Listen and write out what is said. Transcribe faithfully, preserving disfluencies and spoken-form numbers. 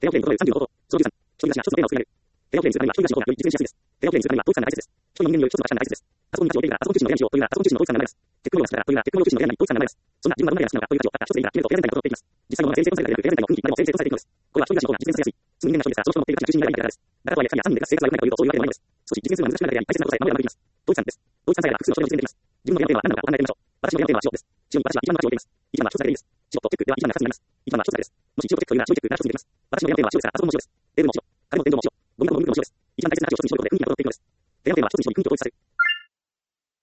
低学年のことでさんじゅうのこと、そのじゅうさん、一人暮らしが一つのテーマを作られる。低学年にするためには一人暮らしの方がより実現しやすいです。低学年にするためには同一感が大切です。一人の人間による一つの価値観が大切です。パソコンに価値を置いているが、パソコン中心の親にしようというなら、パソコン中心の同一感が生まれます。結婚用が好きだからというなら、結婚用中心の親に同一感が生まれます。そんな自分がどんなにが好きなのかという価値をたった一つでいいから決めるとペア全体が整っていきます。実際のものが整理整頓されているペア全体も運気になりも整理整頓されていくのです。これは一人暮らしの方が実現させやすい。普通の人間が一人ですが、その人の持っている価値が中心になればいいからです。だからとはいえ、二人や三人で生活が良くないかというと、そういうわけではないのです。少し実現するのは難しくなるだけであり、大切なことさえ守ればうまくいきます。同一感です。同一感さえあれば複数の人でも実現できます。自分の親のテーマは何なのかを考えてみましょう。私の親のテーマは仕事です。ちなみに私は一番の価値を置いています。一番は一つだけでいいです。仕事、チェックでは一番が二つになります。一番は一つだけです。もし一応チェックというなら白いチェックなら一つにできます。私の親のテーマは白ですが、パソコンも白です。テーブルも白。壁も天井も白。ゴミ箱もゴミ袋も白です。一番大切な価値を一つに絞ることで運気が整っていくのです。テーマテーマは一つに絞り運気を統一させる。